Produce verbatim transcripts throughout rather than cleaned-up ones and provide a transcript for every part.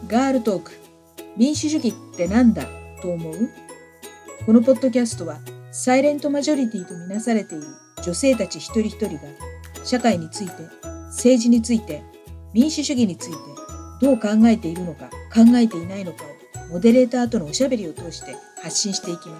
ガールトーク、民主主義ってなんだと思う？このポッドキャストはサイレントマジョリティとみなされている女性たち一人一人が社会について、政治について、民主主義についてどう考えているのか考えていないのかをモデレーターとのおしゃべりを通して発信していきます。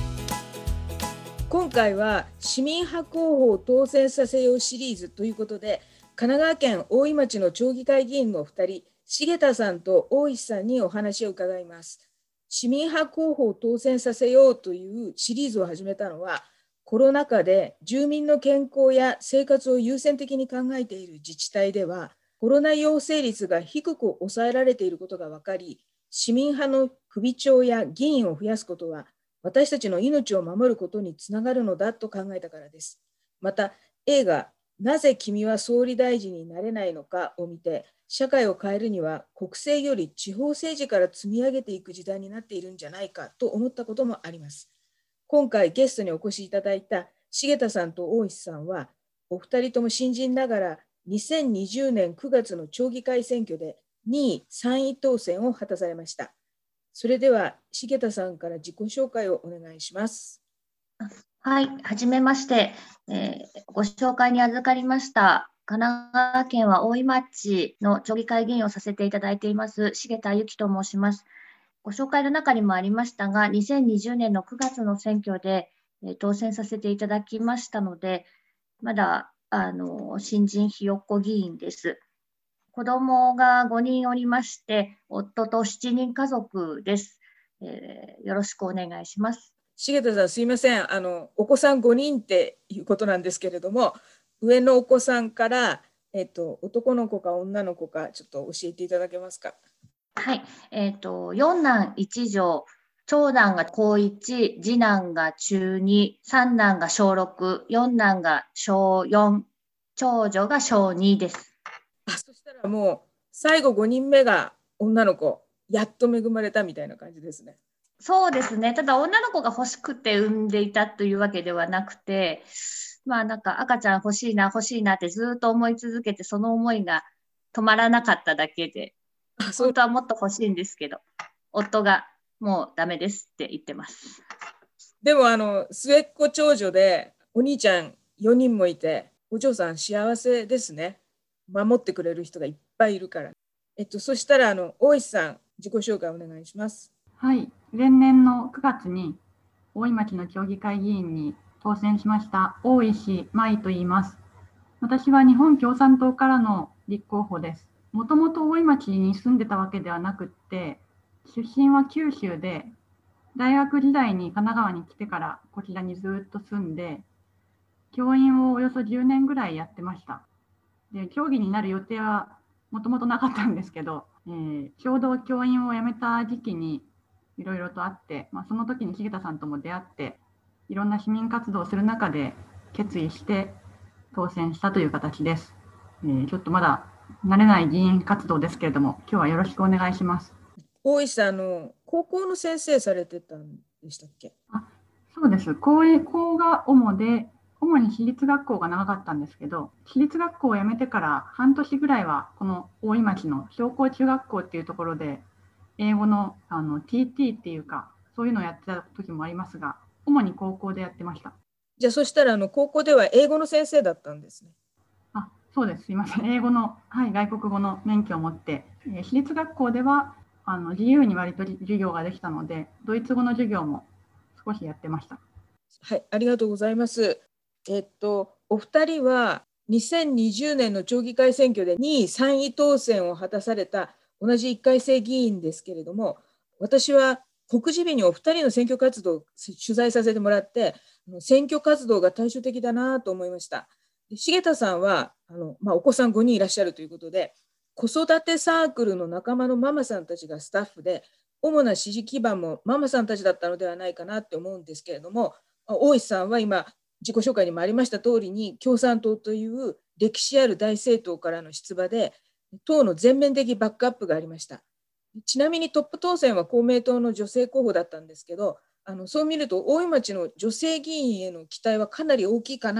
今回は市民派候補を当選させようシリーズということで、神奈川県大井町の町議会議員のお二人、重田さんと大石さんにお話を伺います。市民派候補を当選させようというシリーズを始めたのは、コロナ禍で住民の健康や生活を優先的に考えている自治体では、コロナ陽性率が低く抑えられていることが分かり、市民派の首長や議員を増やすことは、私たちの命を守ることにつながるのだと考えたからです。また、映画、なぜ君は総理大臣になれないのかを見て、社会を変えるには国政より地方政治から積み上げていく時代になっているんじゃないかと思ったこともあります。今回ゲストにお越しいただいた重田さんと大石さんは、お二人とも新人ながらにせんにじゅうねんくがつの町議会選挙でにいさんい当選を果たされました。それでは重田さんから自己紹介をお願いします。 はい、はじめまして、えー、ご紹介に預かりました神奈川県は大井町の町議会議員をさせていただいています重田由紀と申します。ご紹介の中にもありましたが、にせんにじゅうねんのくがつの選挙で、えー、当選させていただきましたので、まだあの新人ひよっこ議員です。子供がごにんおりまして、夫としちにん家族です。えー、よろしくお願いします。 重田さん、すいません。あのお子さんごにんっていうことなんですけれども、上のお子さんから、えっと、男の子か女の子かちょっと教えていただけますか？ はい、えっと、四男一女、長男が高いち、次男が中に、三男が小ろく、四男が小よん、長女が小にです。 あ、そしたらもう最後ごにんめが女の子、やっと恵まれたみたいな感じですね。 そうですね。ただ女の子が欲しくて産んでいたというわけではなくて、まあなんか赤ちゃん欲しいな欲しいなってずっと思い続けて、その思いが止まらなかっただけで、 あ、そう。 本当はもっと欲しいんですけど、夫がもうダメですって言ってます。 でもあの末っ子長女でお兄ちゃんよにんもいて、お嬢さん幸せですね。守ってくれる人がいっぱいいるから。えっと、そしたらあの大石さん、自己紹介お願いします。 はい、前年のくがつに大井町の町議会議員に当選しました大石舞と言います。私は日本共産党からの立候補です。もともと大井町に住んでたわけではなくって、出身は九州で、大学時代に神奈川に来てからこちらにずっと住んで、教員をおよそじゅうねんぐらいやってました。で、教議になる予定はもともとなかったんですけど、えー、ちょうど教員を辞めた時期にいろいろとあって、まあ、その時に重田さんとも出会って、いろんな市民活動をする中で決意して当選したという形です。えー、ちょっとまだ慣れない議員活動ですけれども、今日はよろしくお願いします。 大石さん、あの高校の先生されてたんでしたっけ？ あ、そうです。高校が主で、主に私立学校が長かったんですけど、私立学校を辞めてから半年ぐらいはこの大井町の商工中学校っていうところで英語の、あの ティーティー っていうか、そういうのをやってた時もありますが、主に高校でやってました。 じゃあそしたらあの高校では英語の先生だったんですね。 あ、そうです。すいません。英語の、はい、外国語の免許を持って、えー、私立学校ではあの自由に割と授業ができたので、ドイツ語の授業も少しやってました。 はい、ありがとうございます。えっと、お二人はにせんにじゅうねんの町議会選挙でにいさんい当選を果たされた同じいっかい生議員ですけれども、私は告示日にお二人の選挙活動を取材させてもらって、選挙活動が対照的だなと思いました。で、重田さんはあの、まあ、お子さんごにんいらっしゃるということで、子育てサークルの仲間のママさんたちがスタッフで、主な支持基盤もママさんたちだったのではないかなって思うんですけれども、大石さんは今自己紹介にもありました通りに、共産党という歴史ある大政党からの出馬で党の全面的バックアップがありました。ちなみにトップ当選は公明党の女性候補だったんですけど、あのそう見ると大井町の女性議員への期待はかなり大きいかな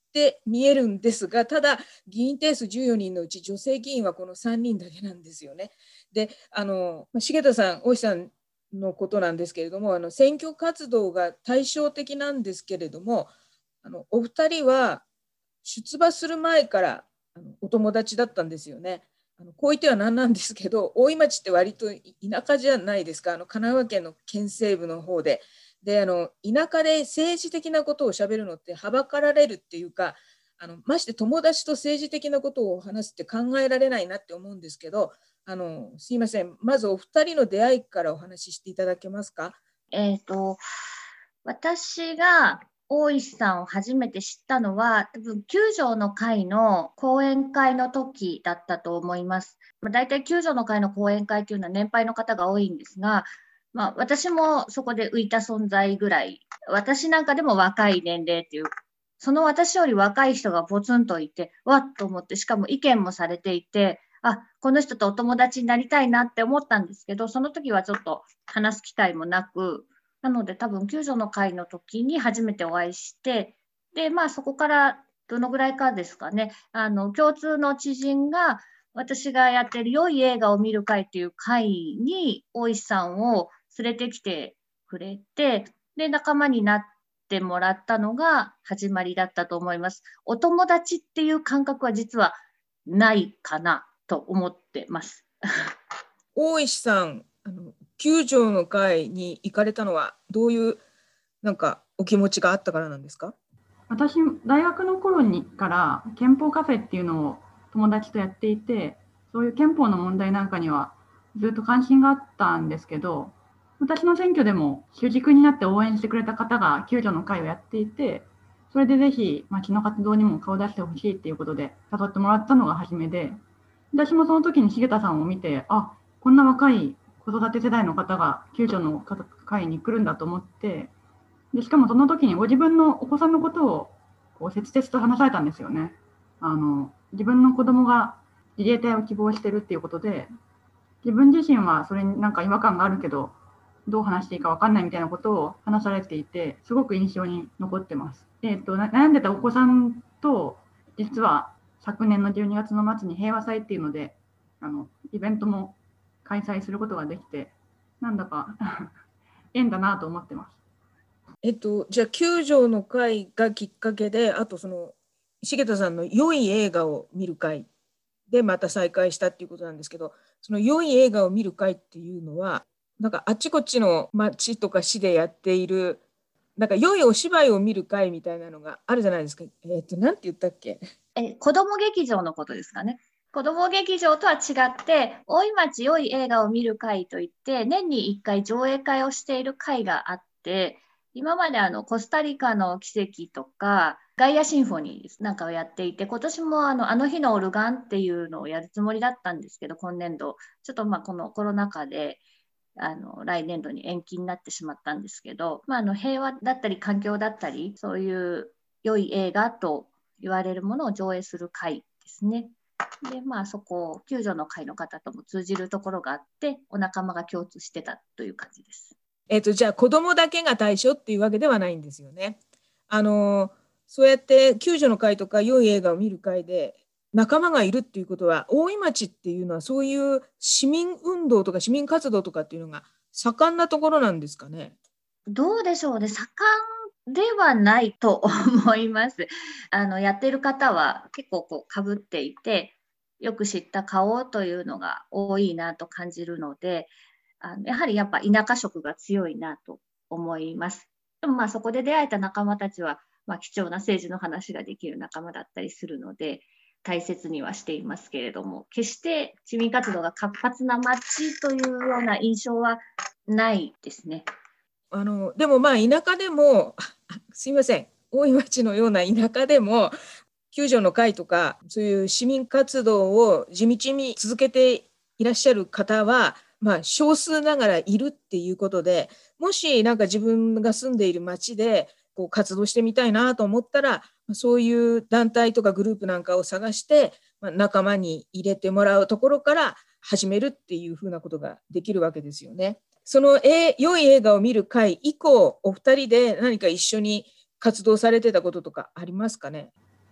って見えるんですが、ただ議員定数じゅうよにんのうち女性議員はこのさんにんだけなんですよね。で、あの重田さん、大石さんのことなんですけれども、あの選挙活動が対照的なんですけれども、あのお二人は出馬する前からあのお友達だったんですよね。あのこう言ってはなんなんですけど、大井町って割と田舎じゃないですか。あの神奈川県の県西部の方で。で、あの田舎で政治的なことをしゃべるのってはばかられるっていうか、あのまして友達と政治的なことを話すって考えられないなって思うんですけど、あのすいません、まずお二人の出会いからお話ししていただけますか。 えっと、私が大石さんを初めて知ったのは、多分、九条の会の講演会の時だったと思います。まあ、大体、九条の会の講演会というのは年配の方が多いんですが、まあ、私もそこで浮いた存在ぐらい、私なんかでも若い年齢っていう、その私より若い人がポツンといて、わっと思って、しかも意見もされていて、あ、この人とお友達になりたいなって思ったんですけど、その時はちょっと話す機会もなく、なので多分救助の会の時に初めてお会いして、で、まあそこからどのぐらいかですかね、あの、共通の知人が私がやってる良い映画を見る会っていう会に大石さんを連れてきてくれて、で、仲間になってもらったのが始まりだったと思います。お友達っていう感覚は実はないかなと思ってます。 大石さん、あの九条の会に行かれたのはどういうなんかお気持ちがあったからなんですか？ 私、大学の頃にから憲法カフェっていうのを友達とやっていて、そういう憲法の問題なんかにはずっと関心があったんですけど、私の選挙でも主軸になって応援してくれた方が救助の会をやっていて、それでぜひ町の活動にも顔を出してほしいっていうことで誘ってもらったのが初めで、私もその時に重田さんを見て、あ、こんな若い子育て世代の方が救助の会に来るんだと思って、でしかもその時にご自分のお子さんのことをこう切々と話されたんですよね。あの自分の子供が自衛隊を希望してるっていうことで、自分自身はそれになんか違和感があるけど、どう話していいか分かんないみたいなことを話されていて、すごく印象に残ってます。えーと、悩んでたお子さんと、実は昨年のじゅうにがつの末に平和祭っていうので、あのイベントも開催することができて、なんだか縁だなと思ってます。 えっと、じゃあ九条の会がきっかけで、あとその重田さんの良い映画を見る会でまた再会したっていうことなんですけど、その良い映画を見る会っていうのは、なんかあちこちの町とか市でやっている、なんか良いお芝居を見る会みたいなのがあるじゃないですか。えっと、なんて言ったっけ？ え、子ども劇場のことですかね。子ども劇場とは違って、大井町良い映画を見る会といって、年にいっかい上映会をしている会があって、今まであのコスタリカの奇跡とか、ガイアシンフォニーなんかをやっていて、今年もあのあの日のオルガンっていうのをやるつもりだったんですけど、今年度、ちょっとまあこのコロナ禍で、あの来年度に延期になってしまったんですけど、まあ、あの平和だったり環境だったり、そういう良い映画と言われるものを上映する会ですね。で、まあそこ、救助の会の方とも通じるところがあって、お仲間が共通してたという感じです。 えっと、じゃあ子供だけが対象っていうわけではないんですよね。あの、そうやって救助の会とか良い映画を見る会で仲間がいるっていうことは、大井町っていうのはそういう市民運動とか市民活動とかっていうのが盛んなところなんですかね。 どうでしょうね、盛んではないと思います。あのやってる方は結構こうかぶっていて、よく知った顔というのが多いなと感じるので、あのやはりやっぱ田舎色が強いなと思います。でもまあそこで出会えた仲間たちは、まあ、貴重な政治の話ができる仲間だったりするので、大切にはしていますけれども、決して市民活動が活発な街というような印象はないですね。 あのでもまあ田舎でもすいません、大井町のような田舎でも救助の会とかそういう市民活動を地道に続けていらっしゃる方は、まあ、少数ながらいるっていうことで、もしなんか自分が住んでいる町でこう活動してみたいなと思ったら、そういう団体とかグループなんかを探して、まあ、仲間に入れてもらうところから始めるっていうふうなことができるわけですよね。そのえ良い映画を見る会以降、お二人で何か一緒に活動されてたこととかありますかね？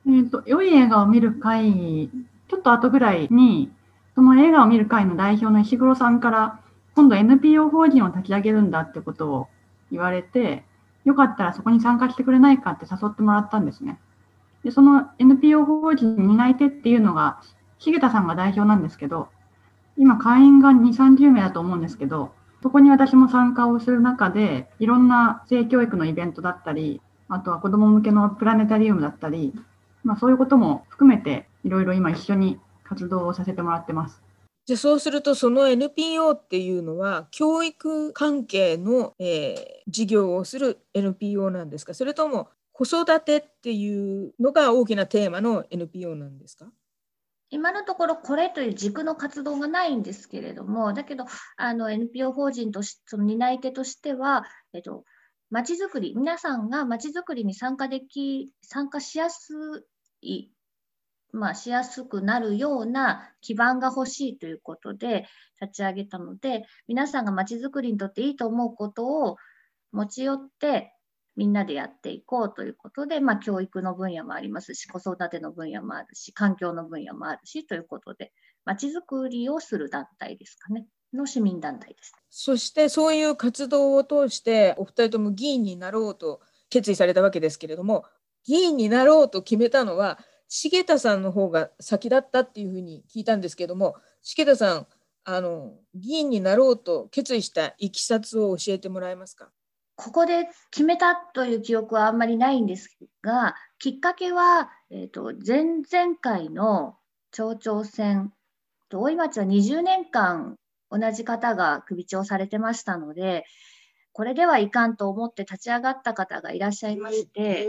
えーと、良い映画を見る会、ちょっと後ぐらいに、その映画を見る会の代表の石黒さんから、今度 エヌピーオー 法人を立ち上げるんだってことを言われて、よかったらそこに参加してくれないかって誘ってもらったんですね。で、その エヌピーオー 法人担い手っていうのが、重田さんが代表なんですけど、今会員がにじゅう、さんじゅうめいだと思うんですけど、そこに私も参加をする中で、いろんな性教育のイベントだったり、あとは子ども向けのプラネタリウムだったり、まあ、そういうことも含めて、いろいろ今一緒に活動をさせてもらってます。 じゃあそうすると、その エヌピーオー っていうのは、教育関係の、えー、事業をする エヌピーオー なんですか？それとも子育てっていうのが大きなテーマの エヌピーオー なんですか？ 今のところこれという軸の活動がないんですけれども、だけどあの エヌピーオー 法人として、その担い手としては、えっと、まちづくり、皆さんがまちづくりに参加でき、参加しやすい、まあ、しやすくなるような基盤が欲しいということで立ち上げたので、皆さんがまちづくりにとっていいと思うことを持ち寄ってみんなでやっていこうということで、まあ、教育の分野もありますし、子育ての分野もあるし、環境の分野もあるしということで、まちづくりをする団体ですかね、の市民団体です。 そしてそういう活動を通してお二人とも議員になろうと決意されたわけですけれども、議員になろうと決めたのは重田さんの方が先だったっていうふうに聞いたんですけども、重田さん、あの議員になろうと決意したいきさつを教えてもらえますか？ ここで決めたという記憶はあんまりないんですが、きっかけは、えーと、前々回の町長選、大井町はにじゅうねんかん同じ方が首長されてましたので、これではいかんと思って立ち上がった方がいらっしゃいまして、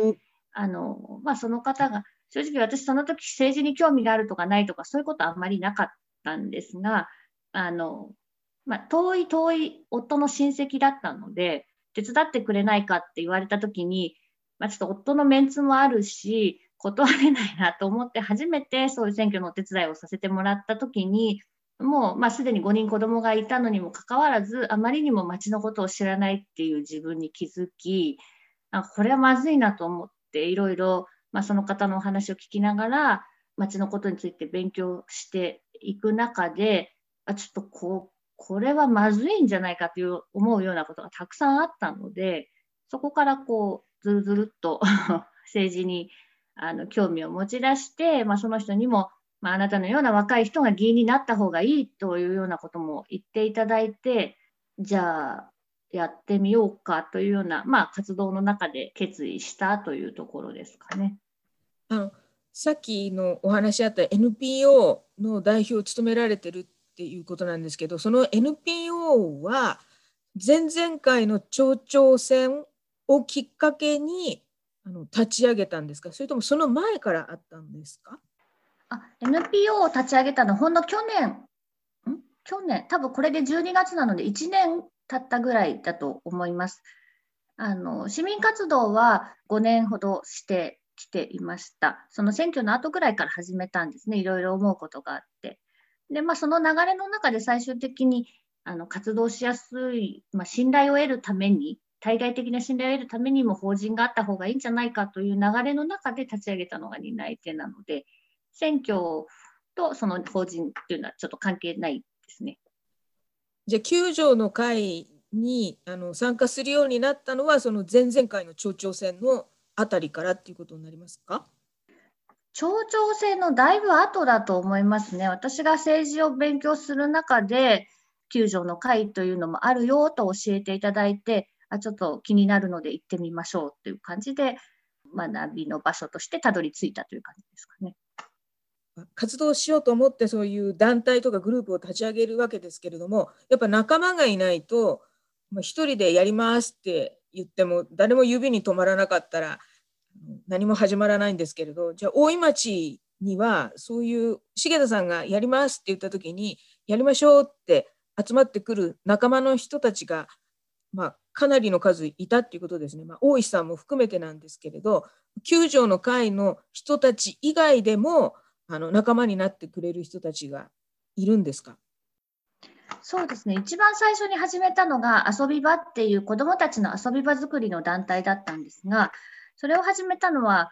あのまあ、その方が、正直私その時政治に興味があるとかないとかそういうことはあんまりなかったんですが、あの、まあ、遠い遠い夫の親戚だったので、手伝ってくれないかって言われたときに、まあ、ちょっと夫のメンツもあるし、断れないなと思って初めてそういう選挙のお手伝いをさせてもらったときに、もう、まあ、すでにごにん子供がいたのにもかかわらず、あまりにも町のことを知らないっていう自分に気づき、あ、これはまずいなと思って、いろいろ、まあ、その方のお話を聞きながら、町のことについて勉強していく中で、あ、ちょっとこう、これはまずいんじゃないかという思うようなことがたくさんあったので、そこからこうずるずるっと政治にあの興味を持ち出して、まあ、その人にも、まあ、あなたのような若い人が議員になった方がいいというようなことも言っていただいて、じゃあやってみようかというような、まあ、活動の中で決意したというところですかね。 あのさっきのお話あった エヌピーオー の代表を務められてるっていうことなんですけど、その エヌピーオー は前々回の町長選をきっかけにあの立ち上げたんですか？それともその前からあったんですか？ あ、エヌピーオー を立ち上げたのはほんの去年、ん去年、多分これでじゅうにがつなのでいちねん経ったぐらいだと思います。あの市民活動はごねんほどしてきていました。その選挙の後ぐらいから始めたんですね。いろいろ思うことがあって。で、まあ、その流れの中で最終的にあの活動しやすい、まあ、信頼を得るために、対外的な信頼を得るためにも法人があった方がいいんじゃないかという流れの中で立ち上げたのが担い手なので、選挙とその法人というのはちょっと関係ないですね。 じゃあきゅう条の会にあの参加するようになったのはその前々回の町長選のあたりからっていうことになりますか？ 町長選のだいぶ後だと思いますね。私が政治を勉強する中できゅう条の会というのもあるよと教えていただいて、あ、ちょっと気になるので行ってみましょうという感じで学びの場所としてたどり着いたという感じですかね。 活動しようと思ってそういう団体とかグループを立ち上げるわけですけれども、やっぱ仲間がいないと一人でやりますって言っても誰も指に止まらなかったら何も始まらないんですけれど、じゃあ大井町にはそういう重田さんがやりますって言った時にやりましょうって集まってくる仲間の人たちが、まあ、かなりの数いたっていうことですね。まあ、大石さんも含めてなんですけれど、きゅう条の会の人たち以外でもあの仲間になってくれる人たちがいるんですか？ そうですね。一番最初に始めたのが遊び場っていう子どもたちの遊び場作りの団体だったんですが、それを始めたのは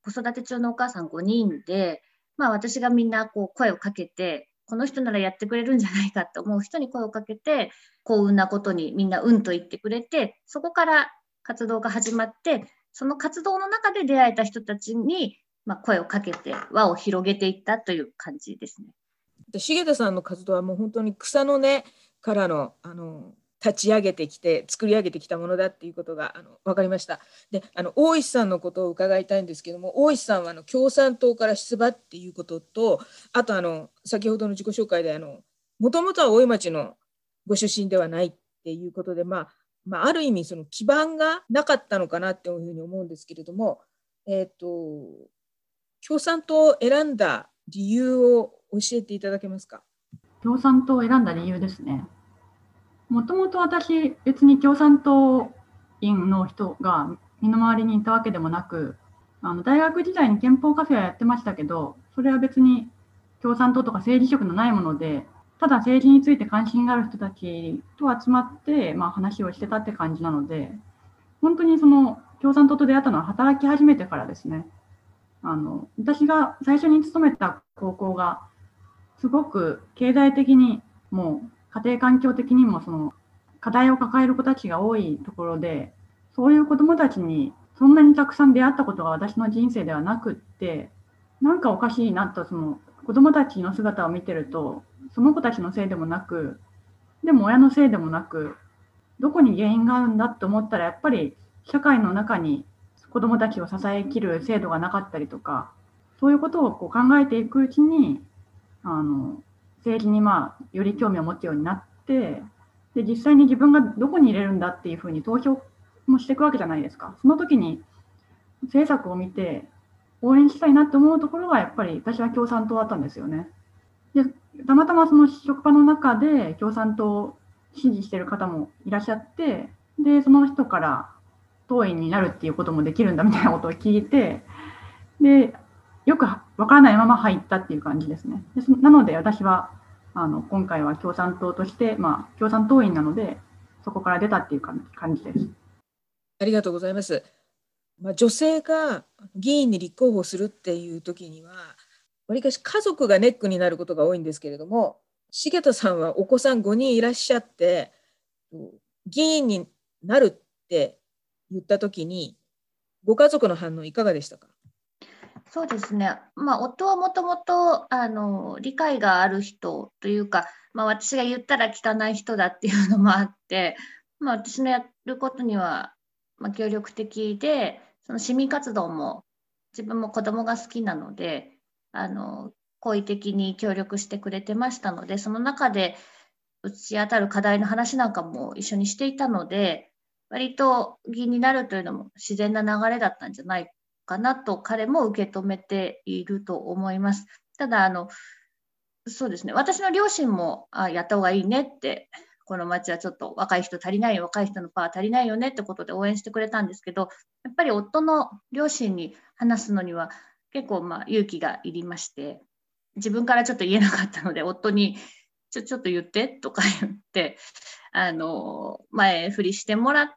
子育て中のお母さんごにんで、まあ、私がみんなこう声をかけて、この人ならやってくれるんじゃないかと思う人に声をかけて、幸運なことにみんなうんと言ってくれて、そこから活動が始まって、その活動の中で出会えた人たちに、まあ、声をかけて輪を広げていったという感じですね。 重田さんの活動はもう本当に草の根からの、あの立ち上げてきて作り上げてきたものだっていうことがあの分かりました。で、あの大石さんのことを伺いたいんですけども、大石さんはあの共産党から出馬っていうことと、あとあの先ほどの自己紹介であのもともとは大井町のご出身ではないっていうことで、まあ、まあ、ある意味その基盤がなかったのかなっていうふうに思うんですけれども、えっと共産党を選んだ理由を教えていただけますか。 共産党を選んだ理由ですね。もともと私、別に共産党員の人が身の回りにいたわけでもなく、あの大学時代に憲法カフェはやってましたけど、それは別に共産党とか政治色のないもので、ただ政治について関心がある人たちと集まって、まあ、話をしてたって感じなので、本当にその共産党と出会ったのは働き始めてからですね。あの私が最初に勤めた高校がすごく経済的にもう家庭環境的にもその課題を抱える子たちが多いところで、そういう子どもたちにそんなにたくさん出会ったことが私の人生ではなくって、なんかおかしいなと、その子どもたちの姿を見てると、その子たちのせいでもなく、でも親のせいでもなく、どこに原因があるんだと思ったら、やっぱり社会の中に子どもたちを支えきる制度がなかったりとか、そういうことをこう考えていくうちに、あの政治にまあより興味を持つようになって、で実際に自分がどこに入れるんだっていうふうに投票もしていくわけじゃないですか。その時に政策を見て応援したいなと思うところがやっぱり私は共産党だったんですよね。でたまたまその職場の中で共産党を支持している方もいらっしゃって、でその人から党員になるっていうこともできるんだみたいなことを聞いて、でよくわからないまま入ったっていう感じですね。でなので私はあの今回は共産党として、まあ、共産党員なのでそこから出たっていう感じです。 ありがとうございます。まあ、女性が議員に立候補するっていう時にはわりかし家族がネックになることが多いんですけれども、重田さんはお子さんごにんいらっしゃって議員になるって言った時にご家族の反応いかがでしたか。 そうですね、まあ、夫はもともとあの理解がある人というか、まあ、私が言ったら聞かない人だっていうのもあって、まあ、私のやることには、まあ、協力的で、その市民活動も自分も子供が好きなのであの好意的に協力してくれてましたので、その中で打ち当たる課題の話なんかも一緒にしていたので、割と議員になるというのも自然な流れだったんじゃないかかなと彼も受け止めていると思います。ただあのそうですね、私の両親もあやった方がいいねって、この町はちょっと若い人足りないよ、若い人のパワー足りないよねってことで応援してくれたんですけど、やっぱり夫の両親に話すのには結構まあ勇気がいりまして、自分からちょっと言えなかったので夫にちょちょっと言ってとか言ってあの前振りしてもらって、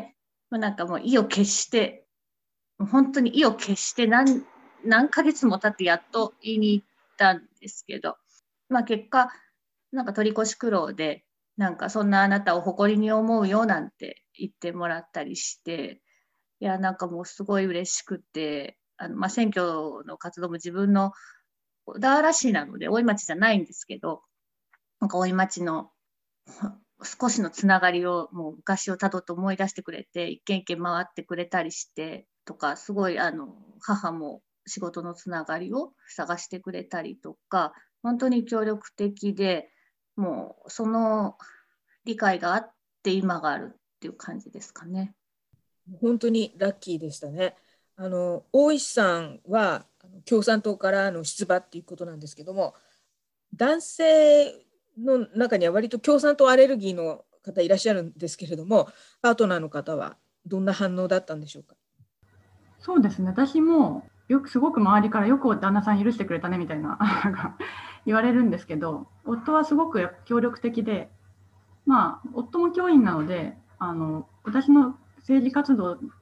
なんかもう意を決して本当に意を決して何、何ヶ月も経ってやっと言いに行ったんですけど、まあ、結果なんか取り越し苦労で、なんかそんなあなたを誇りに思うよなんて言ってもらったりして、いやなんかもうすごい嬉しくて、あの、まあ、選挙の活動も自分の小田原市なので大井町じゃないんですけど、なんか大井町の少しのつながりをもう昔をたどって思い出してくれて、一軒一軒回ってくれたりしてとか、すごいあの母も仕事のつながりを探してくれたりとか、本当に協力的で、もうその理解があって今があるっていう感じですかね。 本当にラッキーでしたね。あの大石さんは共産党からの出馬っていうことなんですけども、男性の中には割と共産党アレルギーの方いらっしゃるんですけれども、パートナーの方はどんな反応だったんでしょうか。 そうですね、私もよくすごく周りからよく旦那さん許してくれたねみたいな言われるんですけど、夫はすごく協力的で、まあ、夫も教員なのであの私の政治活動を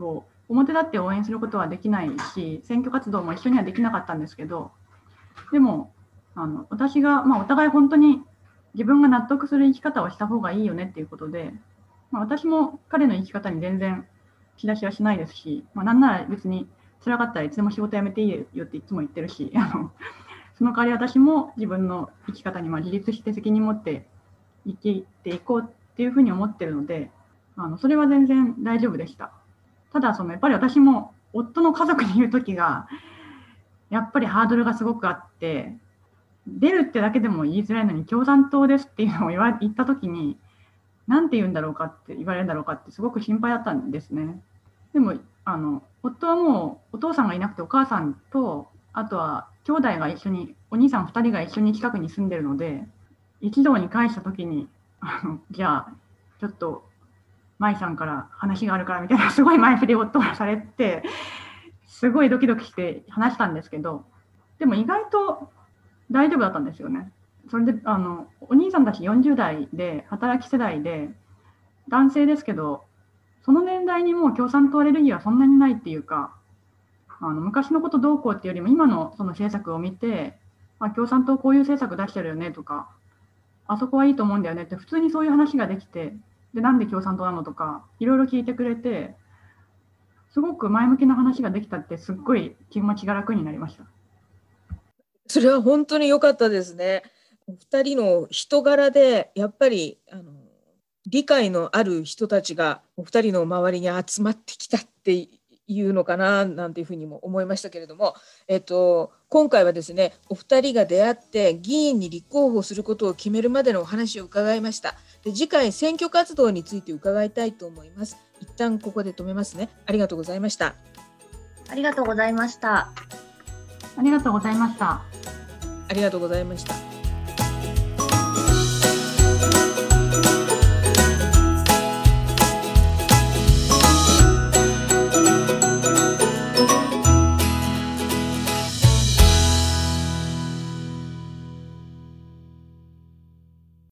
表立って応援することはできないし、選挙活動も一緒にはできなかったんですけど、でもあの私が、まあ、お互い本当に自分が納得する生き方をした方がいいよねっていうことで、まあ、私も彼の生き方に全然気出しはしないですし、まあ、なんなら別に辛かったらいつでも仕事辞めていいよっていつも言ってるし、あのその代わり私も自分の生き方にまあ自立して責任持って生きていこうっていうふうに思ってるので、あのそれは全然大丈夫でした。ただそのやっぱり私も夫の家族に言う時がやっぱりハードルがすごくあって、出るってだけでも言いづらいのに共産党ですっていうのを言わ言った時に何て言うんだろうかって言われるんだろうかってすごく心配だったんですね。でもあの夫はもうお父さんがいなくてお母さんとあとは兄弟が一緒にお兄さんふたりが一緒に近くに住んでるので、一堂に会した時にあのじゃあちょっと舞さんから話があるからみたいなすごい前振りを夫がされてすごいドキドキして話したんですけど、でも意外と大丈夫だったんですよね。それであのお兄さんたちよんじゅう代で働き世代で男性ですけど、その年代にもう共産党アレルギーはそんなにないっていうか、あの昔のことどうこうっていうよりも今のその政策を見て、あ、共産党こういう政策出してるよねとか、あそこはいいと思うんだよねって普通にそういう話ができて、でなんで共産党なのとかいろいろ聞いてくれて、すごく前向きな話ができたってすっごい気持ちが楽になりました。 それは本当に良かったですね。お二人の人柄でやっぱりあの理解のある人たちがお二人の周りに集まってきたっていうのかななんていうふうにも思いましたけれども、えっと、今回はですね、お二人が出会って議員に立候補することを決めるまでのお話を伺いました。で、次回選挙活動について伺いたいと思います。一旦ここで止めますね。ありがとうございました。 ありがとうございました。 ありがとうございました。 ありがとうございました。